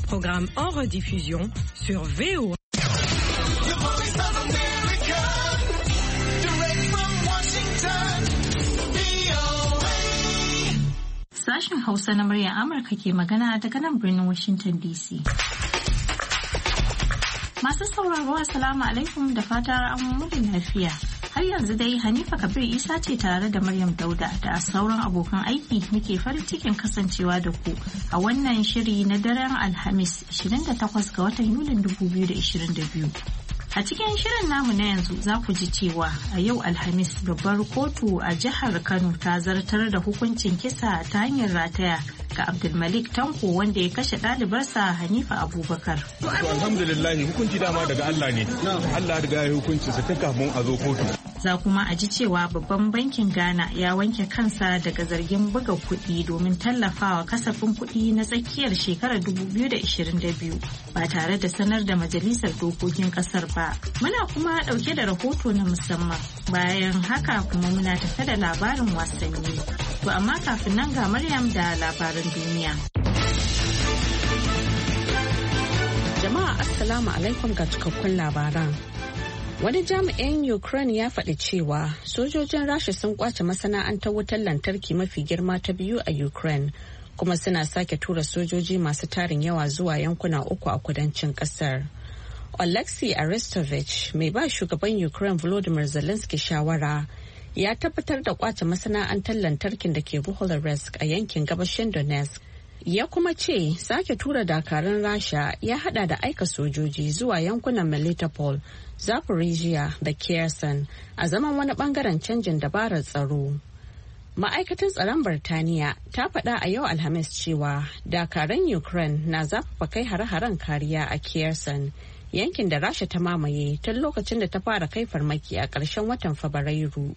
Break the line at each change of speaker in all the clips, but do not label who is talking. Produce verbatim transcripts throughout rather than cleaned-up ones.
programme en rediffusion sur V O A.
Sashen Hausa na muryar Amurka ke magana daga nan birnin Washington D C. Masu sauraro Assalamu alaikum da fatar an mutu lafiya. Har yanzu dai Hanifa Kabir Isa ce tare da Maryam Dauda da sauran abokan aiki muke farin cikin kasancewa da ku a wannan shiri na daren Alhamis ishirin da takwas ga watan Yulin dubu biyu da ishirin da biyu. A cikin shirin namu na yanzu za ku ji cewa a yau Alhamis babbar kotu a jihar Kano ta zartar da hukuncin kisa ta hanyar rataya ga Abdulmalik Tanko wanda ya kashe ɗalibarsa Hanifa Abubakar.
To alhamdulillah hukunci dama daga Allah ne. Allah ya yi hukunci sa kafin a zo kotu.
Za kuma a ji cewa babban bankin Ghana ya wanke kansa daga zargin buga kuɗi domin tallafawa kasafin kuɗi na tsakiyar shekarar dubu biyu da ishirin da biyu ba tare da sanar da majalisar dokokin ƙasar ba. Muna kuma ɗauke da rahoto na musamman. Bayan haka kuma muna tafe da labarin wasanni. To amma kafin nan ga Maryam da labaran duniya.
Jama'a Assalamu alaikum ga cikakkun labaran. Wani jami'in Ukraine ya faɗi cewa sojojin Rasha sun kwace masana'antar wutar lantarki mafi girma ta biyu a Ukraine kuma suna sake tura sojoji masu tarin yawa zuwa yankuna uku a kudancin ƙasar. Oleksiy Arestovich, mai ba shugaban Ukraine Volodymyr Zelensky shawara, ya tabbatar da kwace masana'antar lantarkin da ke Buholarsk a yankin gabashin Donetsk. Ya kuma ce sake tura dakarun Rasha ya hada da aika sojoji zuwa yankunan Melitopol, Zaporizhia da Kherson a zaman wani bangaren canjin dabarar tsaro. Ma'aikatan tsaron Birtaniya ta faɗa a yau Alhamis cewa dakaran Ukraine na zafafa kai hare-haren kariya a Kherson, yankin da Rasha ta mamaye tun lokacin da ta fara kai farmaki a ƙarshen watan Fabrairu.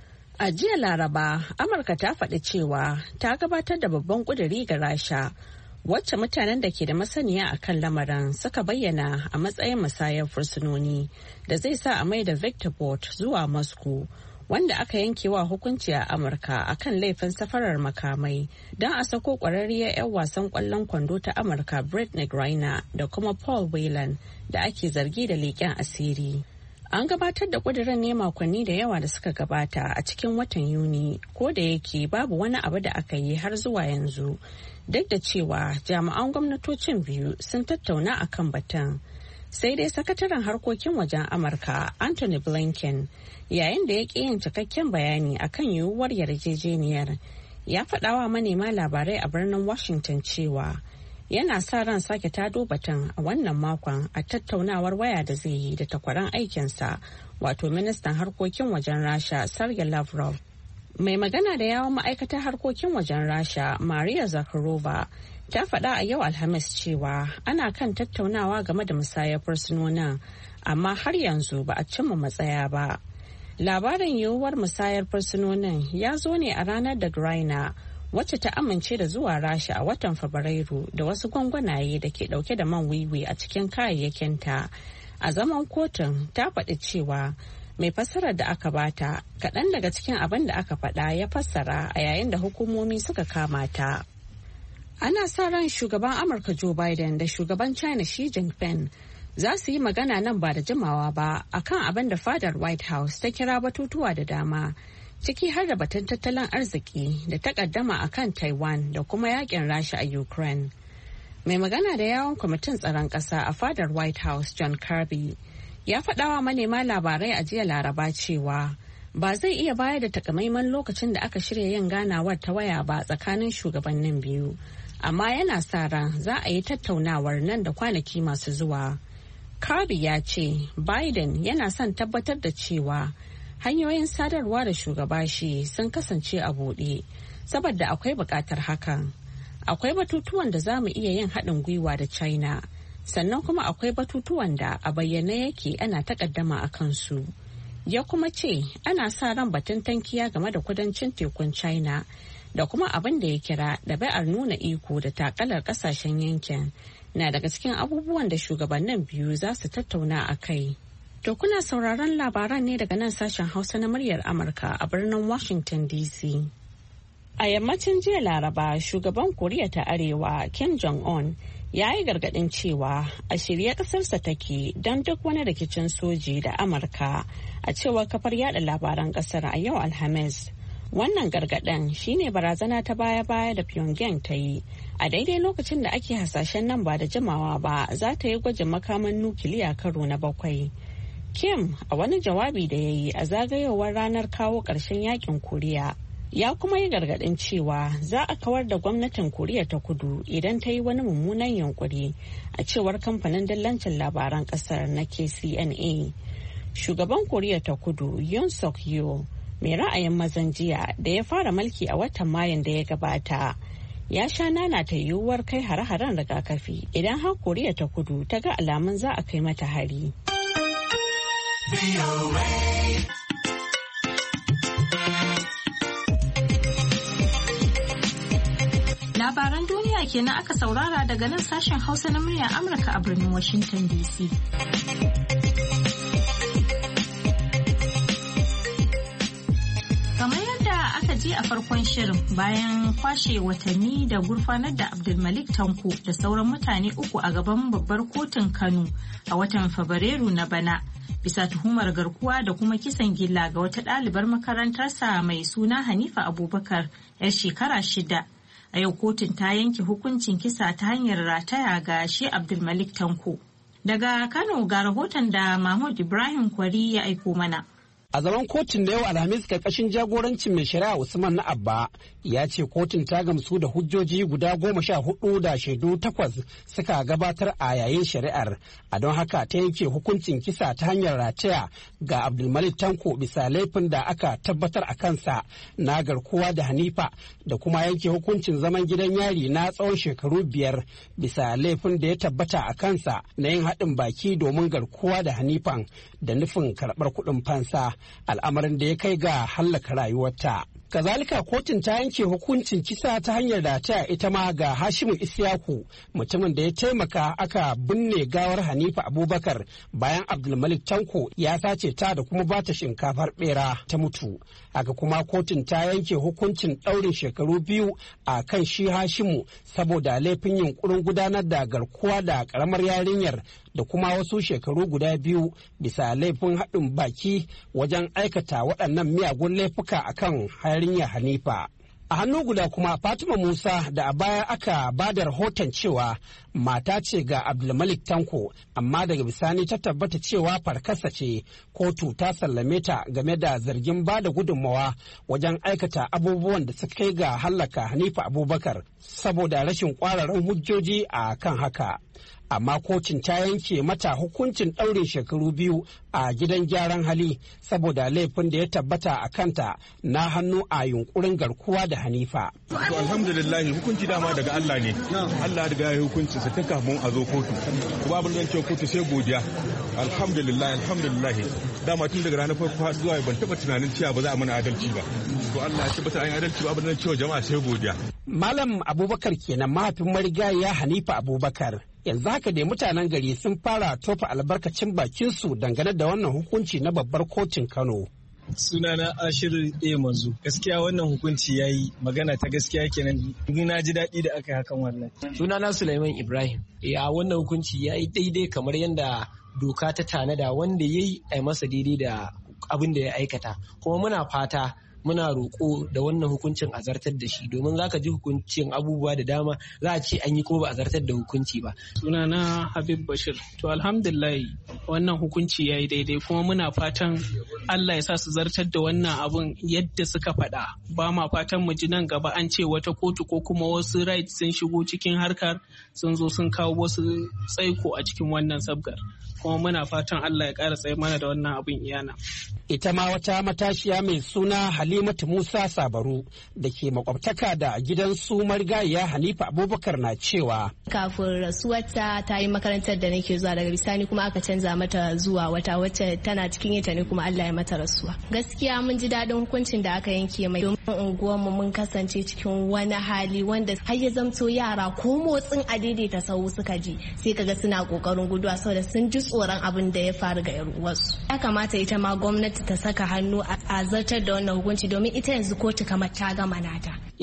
A jiya Laraba, Amurka ta faɗi cewa ta gabatar da babban ƙuduri ga Rasha, wacce mutanen da ke da masaniya a kan lamarin suka bayyana a matsayin musayar fursunoni da zai sa a mai da Victor Bout zuwa Moscow, wanda aka yanke wa hukunci a Amurka akan laifin safarar makamai don a sako ƙwararriyar 'yan wasan ƙwallon kwando ta Amurka Brittney Griner da kuma Paul Whelan da ake zargi da leƙen asiri. An gabatar da ƙudurin ne makonni da yawa da suka gabata a cikin watan Yuni, ko da yake babu wani abu da aka yi har zuwa yanzu, duk da cewa jami'an gwamnatocin biyu sun tattauna a kan batun. Sai dai sakataren harkokin wajen Amurka Anthony Blinken, yayin da ya ƙi yin cikakken bayani akan yiwuwar yarjejeniyar, ya faɗawa manema labarai a birnin Washington cewa yana sa ran sake tado batun a wannan makon a tattaunawar waya da zai yi da takwaran aikinsa, wato ministan harkokin wajen Rasha Sergei Lavrov. Mai magana da yawon ma'aikatar harkokin wajen Rasha Maria Zakharova ta faɗa a yau Alhamis cewa ana kan tattaunawa game da musayar fursunonin, amma har yanzu ba a cimma matsaya ba. Labarin yiwuwar musayar fursunonin ya zo ne a ranar da Griner, wacce ta amince da zuwa Rasha a watan Fabrairu da wasu gwangwanaye da ke dauke da man wiwi a cikin kayayyakinta. A zaman kotun ta faɗi cewa mai fassarar da aka bata kaɗan daga cikin abin da aka faɗa ya fassara a yayin da hukumomi suka kama ta. Ana sa ran shugaban Amurka Joe Biden da shugaban China Xi Jinping za su yi magana nan ba da jimawa ba akan abin da fadar White House ta kira batutuwa da dama, ciki har da batun tattalin arziki da takaddama a kan Taiwan da kuma yakin Rasha a Ukraine. Mai magana da yawon kwamitin tsaron ƙasa a fadar White House John Kirby ya faɗawa manema labarai a jiya Laraba cewa ba zai iya bayar da takamaiman lokacin da aka shirya yin ganawar ta waya ba tsakanin shugabannin biyu, amma yana sa ran za a yi tattaunawar nan da kwanaki masu zuwa. Kirby ya ce Biden yana son tabbatar da cewa hanyoyin sadarwa da shugaba shi sun kasance a buɗe saboda akwai buƙatar hakan. Akwai batutuwan da za mu iya yin haɗin gwiwa da China, sannan kuma akwai batutuwan da a bayyane yake ana takaddama a kansu. Ya kuma ce ana sa ran batun tankiya game da kudancin tekun China da kuma abin da ya kira da bai'ar nuna iko da takalar ƙasashen yankin na daga cikin abubuwan da shugabannin biyu za su tattauna a kai. To kuna sauraron labaran ne daga nan sashen Hausa na muryar Amurka a birnin Washington D C. A yammacin jiya Laraba, shugaban Koriya ta Arewa Kim Jong-un ya yi gargaɗin cewa a shirye ƙasarsa take don duk wani rikicin soji da Amurka, a cewar kafar yada labaran ƙasar a yau Alhamis. Wannan gargaɗin shine barazana ta baya-baya da Pyongyang ta yi a daidai lokacin da ake hasashen nan ba da jimawa ba za ta yi gwajin makaman nukiliya karo na bakwai. Kim a wani jawabi da ya yi a zagayowar ranar kawo ƙarshen yakin Koriya ya kuma yi gargaɗin cewa za a kawar da gwamnatin Koriya ta Kudu idan ta yi wani mummunan yunkuri, a cewar kamfanin dillancin labaran ƙasar na K C N A. Shugaban Koriya ta Kudu Yoon Suk Yeol mai ra'ayin mazan jiya da ya fara mulki a watan Mayun da ya gabata ya sha nana ta yiwuwar kai hare-haren rigakafi idan har Koriya ta Kudu ta ga alamun za a kai mata hari.
Labaran duniya kenan aka saurara daga nan sashen Hausa na muryar Amurka a birnin Washington D C. Kamar yadda aka ji a farkon shirin, bayan kwashe watanni da gurfanar da Abdulmalik Tanko da sauran mutane uku a gaban babbar kotun Kano a watan Fabrairu na bana, bisa tuhumar garkuwa da kuma kisan gilla ga wata ɗalibar makarantarsa mai suna Hanifa Abubakar, 'yar shekara shida. A yau kotun ta yanke hukuncin kisa ta hanyar rataya ga shi Abdulmalik Tanko. Daga Kano ga rahoton da Mahmud Ibrahim Kwari ya aiko mana.
A zaman kotun da yau Alhamis karkashin jagorancin mai shari'a Usman na Abba ya ce kotun ta gamsu da hujjoji guda goma sha hudu da shaidu takwas suka gabatar a yayin shari'ar, a don haka ta yanke hukuncin kisa ta hanyar rataya ga Abdulmalik Tanko bisa laifin da aka tabbatar a kansa na garkuwa da Hanifa, da kuma yanke hukuncin zaman gidan yari na tsawon shekaru biyar bisa laifin da ya tabbata a kansa na yin haɗin baki domin garkuwa da Hanifan da nufin karɓar kuɗin fansa, al'amarin da ya kai ga hallaka rayuwarta. Kazalika kotun ta yanke hukuncin kisa ta hanyar da ta ita ma ga Hashimu Isyaku, mutumin da ya taimaka aka binne gawar Hanifa Abubakar bayan Abdulmalik Tanko ya sace ta da kuma bata shinkafar bera ta mutu. Haka kuma kotun ta yanke hukuncin ɗaurin shekaru biyu a kan shi Hashimu saboda laifin yunkurin gudanar da garkuwa da ƙaramar yarinyar, da kuma wasu shekaru guda biyu bisa laifin haɗin baki wajen aikata waɗannan miyagun laifuka akan yarinyar Hanifa. A hannu guda kuma Fatima Musa da a baya aka ba da rahoton cewa mata ce ga Abdulmalik Tanko, amma daga bisani ta tabbata cewa farkasa ce, kotu ta sallame ta game da zargin ba da gudunmawa wajen aikata abubuwan da suka kai ga hallaka Hanifa Abubakar saboda rashin kwararan hujjoji a kan haka. Amma kotun ta yanke mata hukuncin ɗaurin shekaru biyu a gidan gyaran hali saboda laifin da ya tabbata a kanta na hannu a yunkurin garkuwa da Hanifa.
To alhamdulillah hukunci dama daga Allah ne. Allah daga ya hukunci sa tun kafin a zo kotu. Kuma abin da ce kotu sai godiya. Alhamdulillah alhamdulillah. Dama tun daga ranar farko zuwa ban taba tunanin cewa ba za a mana adalci ba. To Allah ya tabbata an yi adalci ba, abin da cewa jama'a sai godiya.
Malam Abubakar kenan mahaifin marigayiya Hanifa Abubakar. Yanzu haka dai mutanen gari sun fara tofa albarkacin bakinsu dangane da wannan hukunci na babbar kotun Kano.
Sunana Ashiru A Manzo. Gaskiya wannan hukunci ya yi magana ta gaskiya kenan. Na ji daɗi da aka yi hakan wannan.
Sunana Sulaiman Ibrahim. Ya wannan hukunci ya yi daidai kamar yadda doka ta tanada, wanda ya yi a masa daidai da abin da ya aikata. Kuma muna fata muna roƙo da wannan hukuncin a zartar da shi, domin za ka ji hukuncin abubuwa da dama za a ce an yi kuma ba a zartar da hukunci ba.
Sunana Habib Bashir. To alhamdulillah wannan hukunci ya yi daidai, kuma muna fatan Allah ya sa su zartar da wannan abun yadda suka faɗa. Ba ma fatan mu ji nan gaba an ce wata kotu ko kuma wasu right sun shigo cikin harkar sun zo sun kawo wasu tsaiko a cikin wannan sabgar. Kuma muna fatan Allah ya ƙara tsaye mana da wannan abun iyana.
Ita ma wata matashiya mai suna Halimatu Musa Sabaru da ke makwabtaka da gidan su marigayiya Hanifa Abubakar na cewa
kafin rasuwarta ta yi makarantar da nake zuwa, daga bisani kuma aka canza mata zuwa wata wacce tana cikin ita ne kuma Allah ya mata rasuwa. Gaskiya mun ji daɗin hukuncin da aka yanke mai, domin unguwarmu mun kasance cikin wani hali wanda har ya zamto yara ko motsin adaidaita sahu suka ji sai kaga suna kokarin guduwa saboda sun ji tsoron abin da ya faru ga yar uwarsu. Ya kamata ita ma gwamnati ta saka hannu a zartar da wannan hukunci, domin ita yanzu kotu kamar ta gama nata.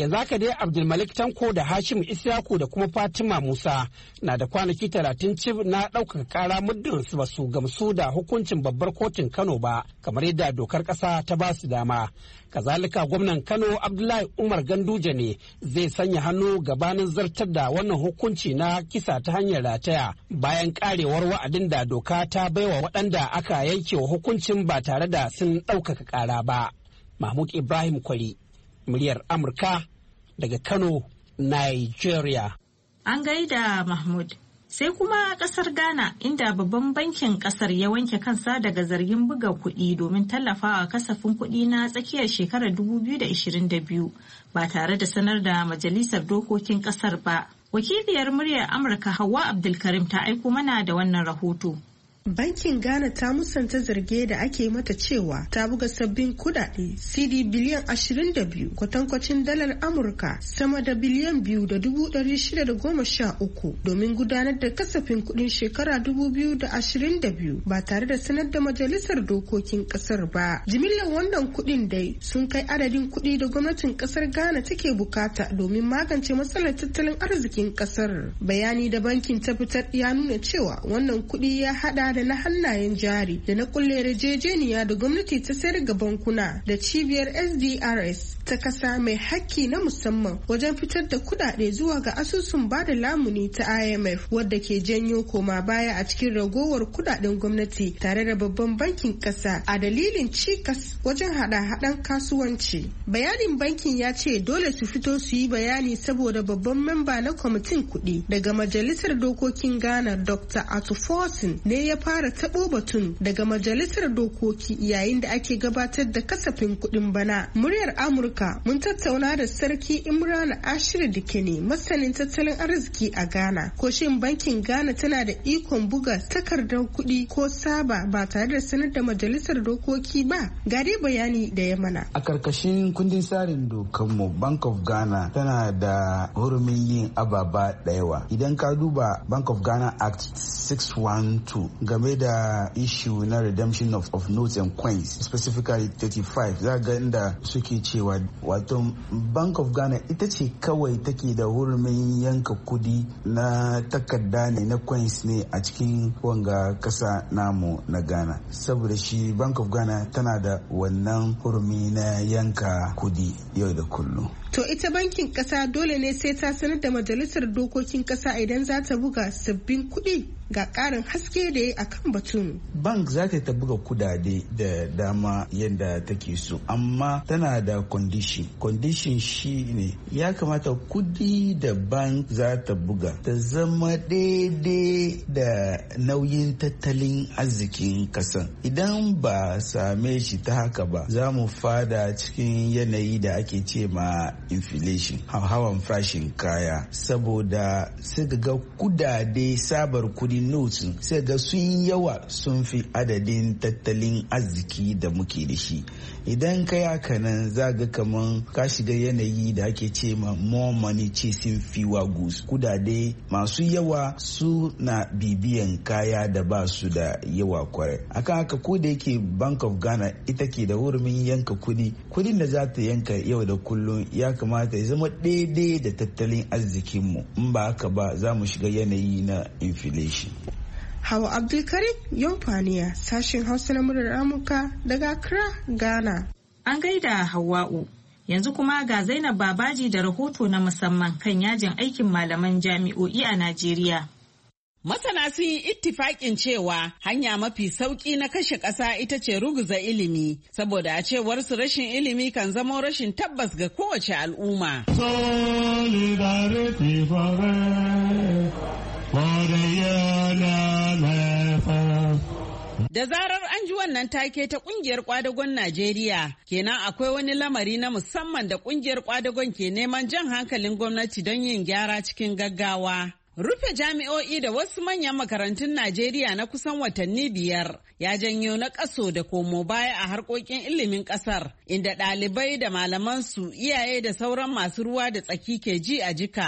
Yanzu haka dai Abdulmalik Tanko da Hashim Isyaku da kuma Fatima Musa na da kwanaki talatin cif na ɗaukaka ƙara muddin su ba su gamsu da hukuncin babbar kotun Kano ba kamar yadda dokar ƙasa ta ba su dama. Kazalika gwamnan Kano Abdullahi Umar Ganduje ne zai sanya hannu gabanin zartar da wannan hukunci na kisa ta hanyar rataya bayan karewar wa'adin da doka ta baiwa waɗanda aka yanke wa hukuncin ba tare da sun ɗaukaka ƙara ba. Mahmud Ibrahim Kwari, muryar Amurka daga Kano, Nigeria.
An gaida Mahmud. Sai kuma kasar Ghana inda babban bankin kasar ya wanke kansa daga zargin buga kuɗi domin tallafawa kasafin kuɗi na tsakiyar shekarar dubu biyu da ashirin da biyu ba tare da sanar da majalisar dokokin kasar ba. Wakiliyar muryar Amurka Hauwa Abdulkarim ta aiko mana da wannan rahoto.
Bankin Ghana ta musanta zarge da ake mata cewa ta buga sabbin kudade C D biliyan ashirin da biyu kwatankwacin dalar Amurka sama da biliyan biyu da dubu ɗari shida da goma sha uku domin gudanar da kasafin kudin shekara dubu biyu da ashirin da biyu ba tare da sanar da majalisar dokokin kasar ba. Jimillar wannan kudin dai sun kai adadin kudi da gwamnatin kasar Ghana take bukata domin magance matsalar tattalin arzikin kasar. Bayani da bankin ta fitar ya nuna cewa wannan kudi ya hada da na hannayen jari da na kulle yarjejeniya da gwamnati ta sayar ga bankuna da cibiyar S D R S ta kasa mai hakki na musamman wajen fitar da kudade zuwa ga asusun bada lamuni ta I M F wadda ke janyo koma baya a cikin ragowar kudaden gwamnati tare da babban bankin kasa a dalilin cikas wajen hada-hadan kasuwanci. Bayanin bankin ya ce dole su fito su yi bayani saboda babban memba na kwamitin kuɗi daga majalisar dokokin Ghana Doctor Ato Forson ne ya fara tabo batun daga majalisar dokoki yayin da ake gabatar da kasafin kuɗin bana. Muryar Amurka mun tattauna da Sarki Imran Ashir Dikene masanin tattalin arziki a Ghana. Ko shin bankin Ghana tana da ikon buga takardar kuɗi ko saba ba tare da sanar da majalisar dokoki ba? Ga dai bayani da ya mana.
A karkashin kundin tsarin dokanmu Bank of Ghana tana da hurumin yin ababa da yawa. Idan ka duba Bank of Ghana Act six one two game da issue na redemption of, of notes and coins specifically thirty-five za ga inda suke cewa wato Bank of Ghana ita ce kawai take da hurumin yanka kudi na takarda ne na coins ne a cikin wanga kasa namu na Ghana. Saboda shi Bank of Ghana tana da wannan hurumi na yanka kudi yau da kullum.
To ita bankin kasa dole ne sai ta sanar da majalisar dokokin kasa idan za ta buga sabbin kuɗi. Ga ƙarin haske da ya akan batun.
Bank za ta ta buga kudade da dama yadda take so, amma tana da condition. Condition shi ne ya kamata kudi da bank za ta buga ta zama daidai da nauyin tattalin arzikin kasan. Idan ba same shi ta haka ba, za mu fada cikin yanayi da ake ce ma inflation, hawan farashin kaya, saboda sai ga kudade sabar kudi notes sai ga sun yawa sun fi adadin tattalin arziki da muke da shi. Idan kai haka nan za ga kaman ka shiga yanayi da ake ce ma more money chasing fewer goods. Kudade masu yawa su na bibiyan kaya da ba su da yawa kwarai. Akan haka ko da yake Bank of Ghana ita ke da hurumin yanka kudi, kudin da za ta yanka yau da kullum ya kamata ya zama daidai da tattalin arzikinmu. In ba haka ba za mu shiga yanayi na inflation.
Hawa Abdulkarim Yonfaniya, sashen Hausa na muryar Amurka daga Accra, Ghana.
An gaida Hawwa'u. Yanzu kuma ga Zainab Babaji da rahoto na musamman kan yajin aikin malaman jami'o'i a Najeriya.
Masana sun yi ittifaƙin cewa hanya mafi sauƙi na kashe ƙasa ita ce ruguza ilimi, saboda a cewar su rashin ilimi kan zama rashin tabbas ga kowace al'umma.
Solidarity
Da zarar an ji wannan take ta kungiyar kwadagon Najeriya, kenan akwai wani lamari na musamman da kungiyar kwadagon ke neman jan hankalin gwamnati don yin gyara cikin gaggawa. Rufe jami'o'i da wasu manyan makarantun Najeriya na kusan watanni biyar ya janyo na kaso da komo baya a harkokin ilimin kasar, inda ɗalibai da malamansu, iyaye da sauran masu ruwa da tsaki ke ji a jika.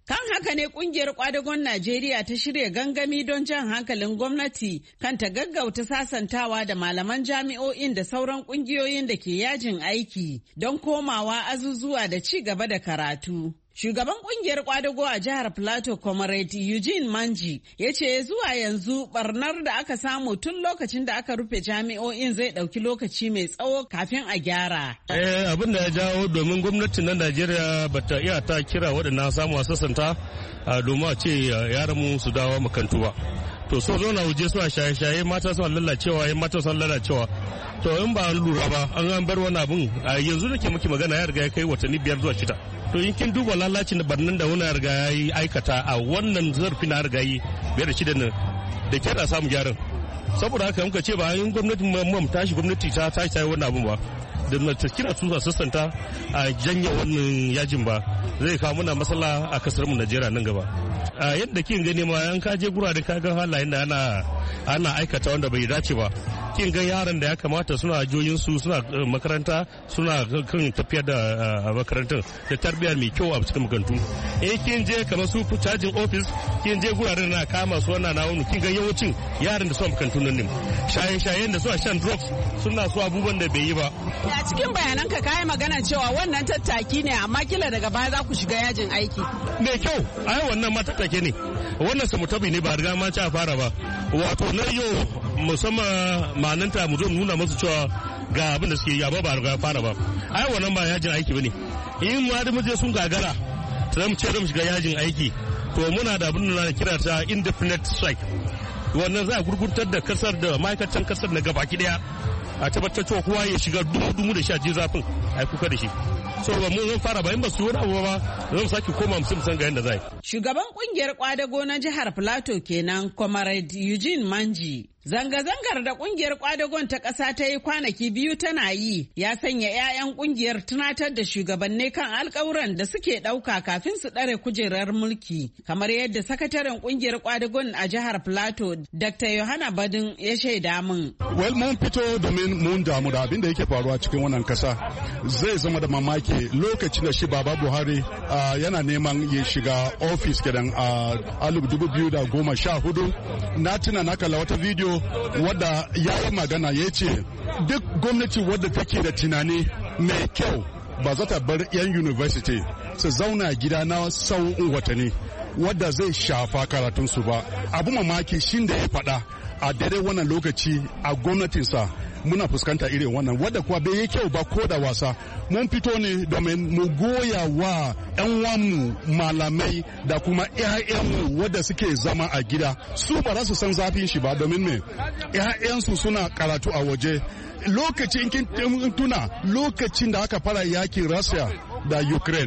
Kan haka ne kungiyar kwadagon Najeriya ta shirya gangami don jan hankalin gwamnati kan ta gaggauta sasantawa da malaman jami'o'in da sauran kungiyoyin da ke yajin aiki don komawa azuzuwa da ci gaba da karatu. Shugaban kungiyar kwadago a jihar Plateau, Comrade Eugene Manji, ya ce zuwa yanzu barnar da aka samu tun lokacin da aka rufe jami'o'in zai ɗauki lokaci mai tsawo kafin a gyara.
Eh, abin da ya jawo domin gwamnati na Najeriya bata iya ta kira waɗannan samu a sassanta domin a ce yaran mu su dawo makarantu ba. To so zo na waje suna shaye-shaye, mata suna lalacewa, yan mata suna lalacewa. To in ba an lura ba an an bar wani abin yanzu da ke muke magana ya riga ya kai watanni biyar zuwa shida. To in kin duba lalacin da barnan da wani riga ya yi aikata a wannan zarfi na riga yi biyar da shida nan da kyar a samu gyaran. Saboda haka muka ce ba yin gwamnatin mam tashi gwamnati ta tashi ta yi wannan abin ba. Da ta kira su sassanta a janye wannan yajin ba zai kawo muna matsala a kasar mu Najeriya nan gaba. A yadda kin gani ma an kaje gurare ka ga halayen da ana ana aikata wanda bai dace ba. Kin ga yaran da ya kamata suna joyin su suna makaranta suna kan tafiyar da makarantar da tarbiyya mai kyau a cikin makarantu. Eh kin je kamar su cajin office kin je guraren na kama su wannan na wani kin ga yawancin yaran da suna makarantu nan ne. Shaye-shayen da suna shan drugs suna su abubuwan da bai yi ba.
A cikin bayananka kayi magana cewa wannan tattaki ne amma kila daga baya za ku shiga yajin aiki.
Mai kyau, ai wannan ma tattake ne. Wannan samutabi ne ba riga ma ci a fara ba. Wato na yau musamman ma'ananta mu zo nuna masu cewa ga abin da suke yi amma ba riga fara ba. Ai wannan ba yajin aiki bane. In ma da muje sun gagara, sai mu ce mu shiga yajin aiki. To muna da abin da na kira ta indefinite strike. Wannan za a gurgurtar da kasar da ma'aikatan kasar na gabaki daya. A tabbatar cewa kowa ya shiga dumu-dumu da sha ji zafin a kuka da shi. So ba mun zan fara bayan ba su wani abu ba zan sake koma musu san ga yadda zai.
Shugaban kungiyar kwadago na jihar Plateau kenan Comrade Eugene Manji. Zanga-zangar da kungiyar kwadagon ta ƙasa ta yi kwanaki biyu tana yi ya sanya 'ya'yan kungiyar tunatar da shugabanni kan alƙawuran da suke ɗauka kafin su ɗare kujerar mulki. Kamar yadda sakataren kungiyar kwadagon a jihar Plateau Doctor Yohana Badin ya shaida min.
Well, mun fito domin mun damu da abin da yake faruwa cikin wannan kasa. Zai zama da mamaki lokacin da shi Baba Buhari uh, yana neman ya shiga ofis kenan a alif dubu biyu da goma sha hudu. Na tuna na kalla wata bidiyo wadda ya yi magana ya ce duk gwamnati wadda take da tunani mai kyau ba za ta bar 'yan university su zauna gida na tsawon watanni wadda zai shafa karatunsu ba. Abu mamaki shi da ya faɗa a daidai wannan lokaci a gwamnatinsa muna fuskanta irin wannan wadda kuwa bai yi kyau ba ko da wasa. Mun fito ne domin mu goya wa 'yan wanmu malamai da kuma 'ya'yanmu wadda suke zama a gida. Su ba za su san zafin shi ba domin me 'ya'yansu suna karatu a waje. Lokacin kin tuna lokacin da aka fara yakin Russia da Ukraine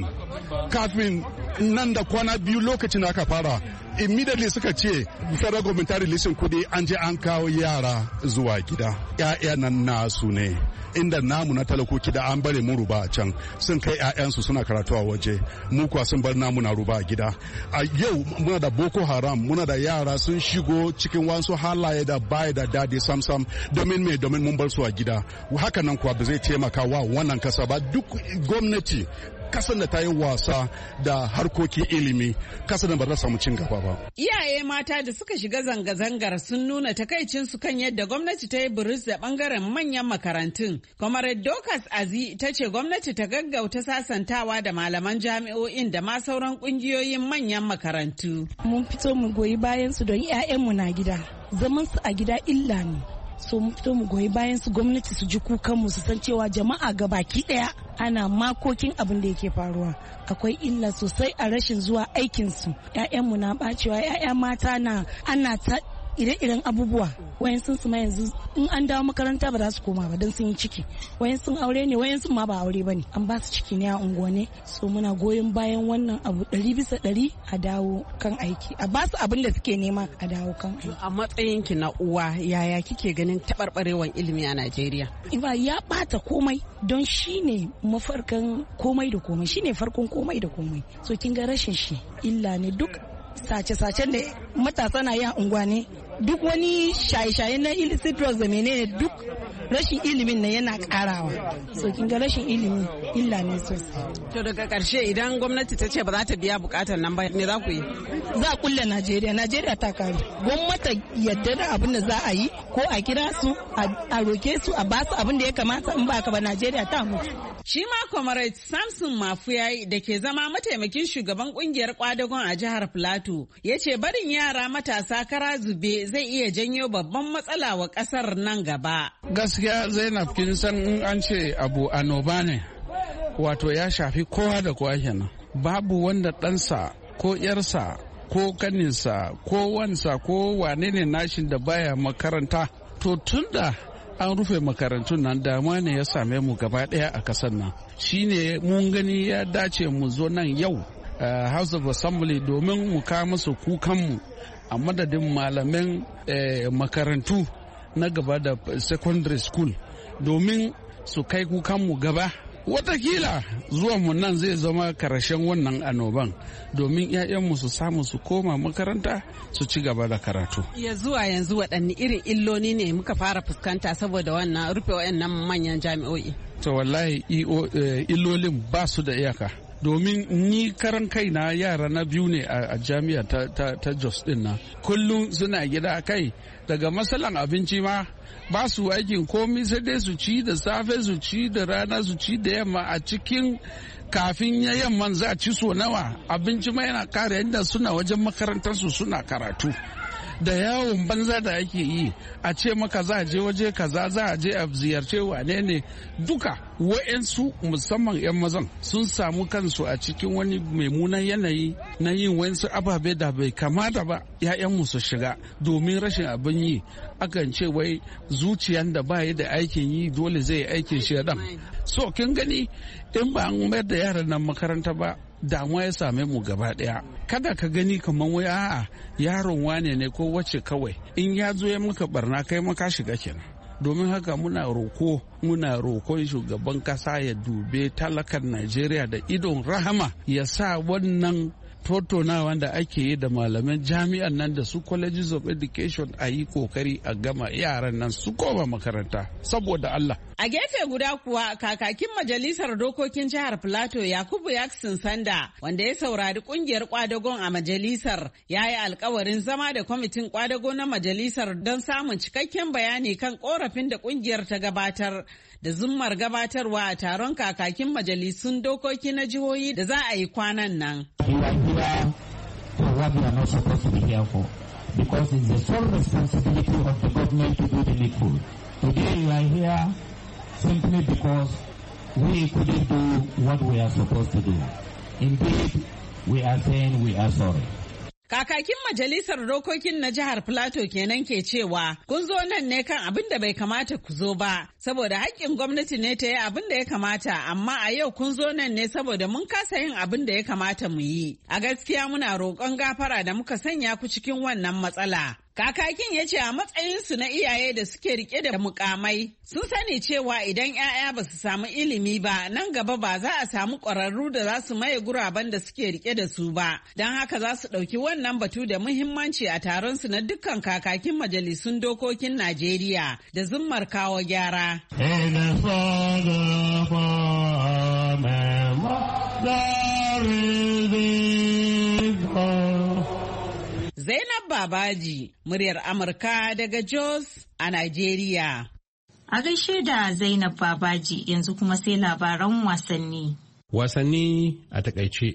kafin nan da kwana biyu lokacin da aka fara immediately suka ce federal government ta release kudi an je an kawo yara zuwa gida. Ya'ya nan nasu ne inda namu na talakoki da an bare mu ruba a can sun kai 'ya'yansu suna karatu a waje mu kuwa sun bar namu na ruba a gida. A yau muna da Boko Haram muna da yara sun shigo cikin wasu halaye da baya da dadi samsam domin me domin mun bar su a gida. Haka nan kuwa ba zai taimaka wa wannan kasa ba. Duk gwamnati kasan da ta yi wasa da harkokin ilimi kasan da ba za samu cin gaba ba.
Iyaye mata da suka shiga zanga-zangar sun nuna takaicinsu kan yadda gwamnati ta yi burus da bangaren manyan makarantun. Comrade Dorcas Azi ta ce gwamnati ta gaggauta sasantawa da malaman jami'o'in da ma sauran kungiyoyin manyan makarantu.
Mun fito mu goyi bayan su don 'ya'yanmu na gida. Zaman su a gida illa ne. So mu fito mu goyi bayan su gwamnati su ji kukanmu su san cewa jama'a gabaki daya ana makokin abin da yake faruwa. Akwai illa sosai a rashin zuwa aikinsu. 'Ya'yanmu na bacewa, 'ya'ya mata na ana ta ire-iren abubuwa. Wayan sun su ma yanzu in an dawo makaranta ba za su koma ba don sun yi ciki. Wayan sun aure ne, wayan sun ma ba aure ba ne. An ba su ciki ne a unguwa ne. So muna goyon bayan wannan abu ɗari bisa ɗari a dawo kan aiki. A ba su abin da suke nema a dawo kan aiki.
A matsayinki na uwa yaya kike ganin taɓarɓarewar ilimi a Najeriya?
Iba ya ɓata komai don shi ne mafarkan komai da komai. Shi ne farkon komai da komai. So kin ga rashin shi illa ne duk sace-sacen da matasa na yi a unguwa ne duk wani shaye-shaye na illicit drugs da menene duk rashin ilimin na yana karawa. So kin ga rashin ilimi illa ne sosai.
To daga karshe idan gwamnati ta ce ba za ta biya bukatar nan ba me za ku yi?
Za a kulle Najeriya, Najeriya ta kare. Gwamnati yadda da abin da za a yi ko a kira su a roke su a basu abin da ya kamata in ba ka ba Najeriya ta mutu.
Shi ma Comrade Samson Mafuyayi da ke zama mataimakin shugaban kungiyar kwadagon a jihar Plateau ya ce barin yara matasa kara zube zai iya janyo babban matsala wa kasar nan gaba.
Gaskiya Zainab kin san in an ce abu annoba ne wato ya shafi kowa da kowa kenan. Babu wanda ɗansa ko ‘yarsa ko kaninsa ko wansa ko wane ne nashin da baya makaranta. To tunda an rufe makarantun nan damuwa ne ya same mu gaba daya a kasar nan shine mun gani ya dace mu zo nan yau uh, House of Assembly domin mu kawo musu kukanmu a madadin malaman uh, makarantu na gaba da secondary school domin su kai kukanmu gaba. Watakila zuwanmu nan zai zama karshen wannan annoban domin 'ya'yanmu su samu su koma makaranta su ci gaba da karatu.
Ya zuwa yanzu waɗanne irin illoli ne muka fara fuskanta saboda wannan rufe waɗannan manyan jami'o'i?
To wallahi illolin ba su da iyaka. Domin ni karan kaina yara na biyu ne a jami'a ta, ta, ta Jos din nan. Kullum suna gida kai daga masalan abinci ma ba su aikin komi sai dai su ci da safe su ci da rana su ci da yamma a cikin kafin ya yamman za a ci so nawa abinci ma yana kare yadda suna wajen makarantarsu suna karatu. Da yawon banza da ake yi a ce maka za a je waje kaza za a je a ziyarce wane ne duka wa'yansu musamman 'yan mazan sun samu kansu a cikin wani mummunan yanayi na yin wayansu ababe da bai kamata ba 'ya'yanmu su shiga domin rashin abin yi. Akan ce wai zuciyan da ba da aikin yi dole zai aikin shi dan. So kin gani in ba an mayar da yaran nan makaranta ba damuwa ya same mu gaba daya. Kada ka gani kamar wai a'a yaron wane ne ko wace kawai in ya zo ya maka barna kai maka shiga kenan. Domin haka muna roko muna rokon shugaban kasa ya dube talakan Najeriya da idon rahama ya sa wannan tattaunawa da ake yi da malaman jami'an nan da su colleges of education a yi kokari a gama yaran nan su koma makaranta saboda Allah.
A gefe guda kuwa kakakin majalisar dokokin jihar Plateau Yakubu Yaksin Sanda wanda ya saurari kungiyar kwadagon a majalisar ya yi alkawarin zama da kwamitin kwadago na majalisar don samun cikakken bayani kan korafin da kungiyar ta gabatar da zummar gabatarwa a taron kakakin majalisun dokoki na jihohi da za a yi kwanan nan.
Because it's the sole responsibility of the government to do the needful. Today we are here simply because we couldn't do what we are supposed to do. Indeed, we are saying we are sorry.
Kakakin majalisar dokokin na jihar Plateau kenan ke cewa kun zo nan ne kan abin da bai kamata ku zo ba saboda haƙƙin gwamnati ne ta yi abin da ya kamata amma a yau kun zo nan ne saboda mun kasa yin abin da ya kamata mu yi. A gaskiya muna roƙon gafara da muka sanya ku cikin wannan matsala. Kakakin ya ce a matsayinsu na iyaye da suke rike da mukamai sun sani cewa idan 'ya'ya ba su samu ilimi ba nan gaba ba za a samu ƙwararru da za su maye guraben da suke rike da su ba. Don haka za su ɗauki wannan batu da muhimmanci a taron su na dukkan kakakin majalisun dokokin Najeriya da zummar kawo gyara. Zainab Babaji, muryar Amurka daga Jos a Najeriya.
A gaishe da Zainab Babaji yanzu kuma sai labaran wasanni.
Wasanni a takaice.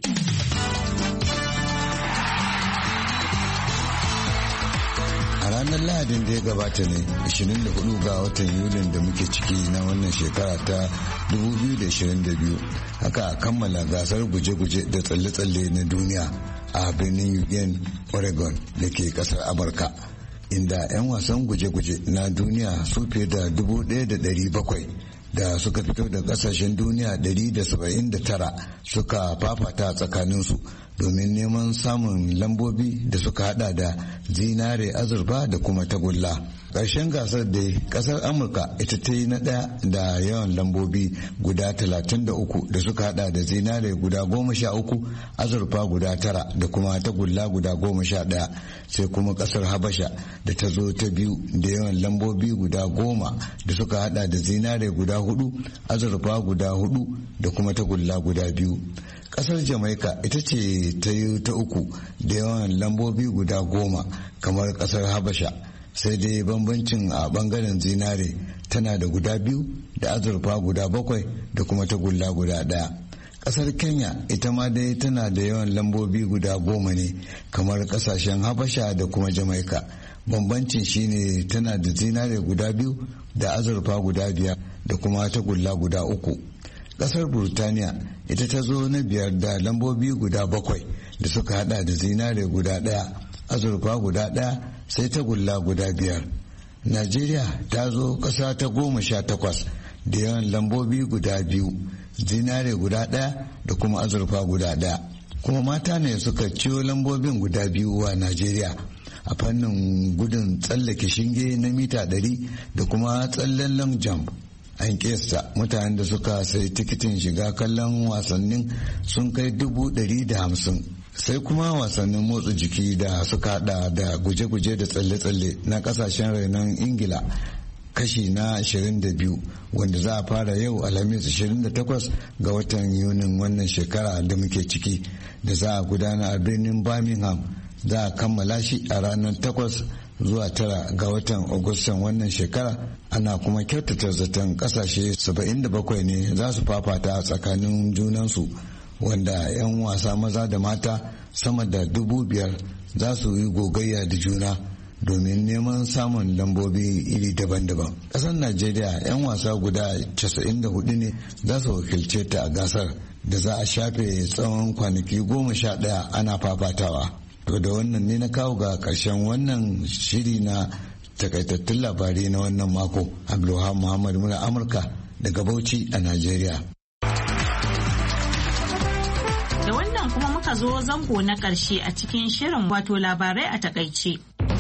A ranar Lahadin da ya gabata ne ishirin da hudu ga watan Yulin da muke ciki na wannan shekara ta dubu biyu da ishirin da biyu haka a kammala gasar guje-guje da tsalle-tsalle na duniya a birnin Eugene, Oregon da ke kasar Amurka, inda 'yan wasan guje-guje na duniya su fiye da dubu ɗaya da ɗari bakwai da suka fito da kasashen duniya ɗari da saba'in da tara suka fafata tsakaninsu domin neman samun lambobi da suka hada da zinare, azurfa da kuma tagulla. Ƙarshen gasar da ƙasar Amurka ita ta yi na ɗaya da yawan lambobi guda talatin da uku da suka hada da zinare guda goma sha uku, azurfa guda tara da kuma tagulla guda goma sha ɗaya. Sai kuma ƙasar Habasha da ta zo ta biyu da yawan lambobi guda goma da suka hada da zinare guda hudu, azurfa guda hudu da kuma tagulla guda biyu. Kasar Jamaica ita ce ta yi ta uku da yawan lambobi guda goma kamar kasar Habasha, sai dai bambancin a bangaren zinare tana da guda biyu da azurfa guda bakwai da kuma tagulla guda daya. Kasar Kenya ita ma dai tana da yawan lambobi guda goma ne kamar kasashen Habasha da kuma Jamaica. Bambancin shine tana da zinare guda biyu da azurfa guda biyar da kuma tagulla guda uku. Kasar Burtaniya ita ta zo na biyar da lambobi guda bakwai da suka hada da zinare guda daya, azurfa guda daya, sai tagulla guda biyar. Najeriya ta zo kasa ta goma sha takwas da yawan lambobi guda biyu, zinare guda daya da kuma azurfa guda daya. Kuma mata ne suka ciyo lambobin guda biyu wa Najeriya a fannin gudun tsallake shinge na mita ɗari da kuma tsallen long jump. An kesta mutanen da suka sayi tikitin shiga kallon wasannin sun kai dubu ɗari da hamsin. Sai kuma wasannin motsa jiki da suka hada da guje-guje da tsalle-tsalle na kasashen renon Ingila kashi na ashirin da biyu wanda za a fara yau Alhamis ashirin da takwas ga watan Yunin wannan shekara da muke ciki, da za a gudana a birnin Birmingham. Za a kammala shi a ranar takwas zuwa tara ga watan Agustan wannan shekara. Ana kuma kyautata zaton kasashe saba'in da bakwai ne za su fafata a tsakanin junansu, wanda 'yan wasa maza da mata sama da dubu biyar za su yi gogayya da juna domin neman samun lambobi iri daban-daban. Ƙasar Najeriya 'yan wasa guda casa'in da hudu ne za su wakilce ta a gasar da za a shafe tsawon kwanaki goma sha ɗaya ana fafatawa. To da wannan ne na kawo ga ƙarshen wannan shiri na takaitattun labarai na wannan mako. Abdulhamid Muhammad muna Amurka daga Bauchi a Najeriya.
Da wannan kuma muka zo zango na ƙarshe a cikin shirin, wato labarai a takaice.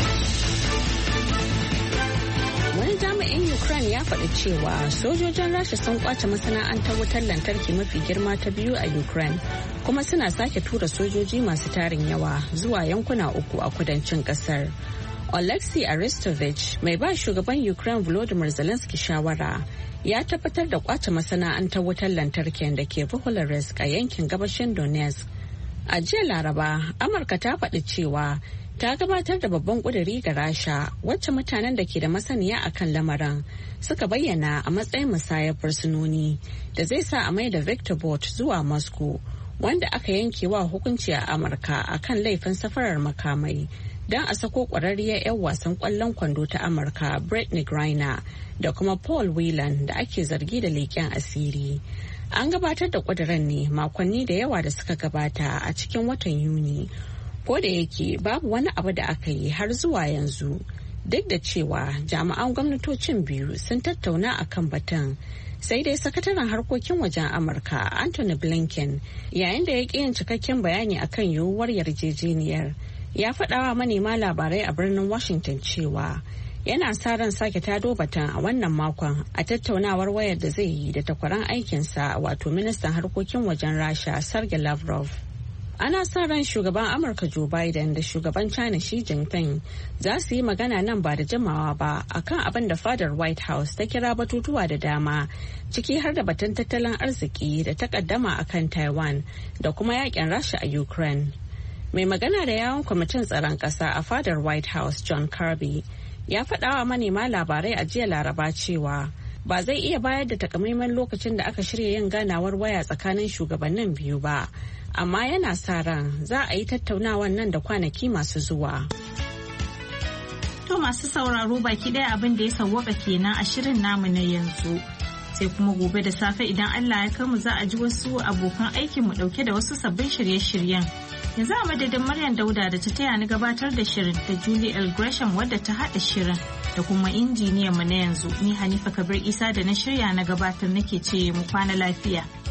Wani jami'in Ukraine ya faɗi cewa sojojin Rasha sun kwace masana'antar wutar lantarki mafi girma ta biyu a Ukraine, kuma suna sake tura sojoji masu tarin yawa zuwa yankuna uku a kudancin kasar. Oleksiy Arestovich, mai ba shugaban Ukraine Volodymyr Zelensky shawara, ya tabbatar da kwace masana'antar wutar lantarkin da ke Bukhlarsk a yankin gabashin Donetsk. A jiya Laraba, Amurka ta faɗi cewa ta gabatar da babban ƙuduri ga Rasha, wacce mutanen da ke da masaniya akan lamarin suka bayyana a matsayin musayar fursunoni da zai sa a mai da Victor Bout zuwa Moscow, wanda aka yanke wa hukunci a Amurka akan laifin safarar makamai, don a sako ƙwararriyar 'yan wasan ƙwallon kwando ta Amurka Brittney Griner da kuma Paul Whelan da ake zargi da leƙen asiri. An gabatar da ƙudurin ne makonni da yawa da suka gabata a cikin watan Yuni. Ko da yake babu wani abu da aka yi har zuwa yanzu, duk da cewa jami'an gwamnatocin biyu sun tattauna a kan batun, sai dai sakataren harkokin wajen Amurka Anthony Blinken, yayin da ya ƙi yin cikakken bayani akan yiwuwar yarjejeniyar, ya faɗawa manema labarai a birnin Washington cewa yana sa ran sake tado batun a wannan makon a tattaunawar wayar da zai yi da takwaran aikinsa, wato ministan harkokin wajen Rasha Sergei Lavrov. Ana sa ran shugaban Amurka Joe Biden da shugaban China Xi Jinping za su yi magana nan ba da jimawa ba akan abin da fadar White House ta kira batutuwa da dama, ciki har da batun tattalin arziki da takaddama akan Taiwan da kuma yakin Rasha a Ukraine. Mai magana da yawon kwamitin tsaron ƙasa a fadar White House John Kirby ya faɗawa manema labarai a jiya Laraba cewa ba zai iya bayar da takamaiman lokacin da aka shirya yin ganawar waya tsakanin shugabannin biyu ba, amma yana sa ran za a yi tattaunawan nan da kwanaki masu zuwa.
To masu sauraro baki ɗaya abin da ya sawwaka kenan a shirin namu na yanzu. Sai kuma gobe da safe idan Allah ya kai mu za a ji wasu abokan aikin mu ɗauke da wasu sabbin shirye-shiryen. Yanzu a madadin Maryam Dauda da ta taya ni gabatar da shirin, da Julie L. Gresham wadda ta haɗa shirin, da kuma injiniyan mu na yanzu, ni Hanifa Kabir Isa da na shirya na gabatar nake ce mu kwana lafiya.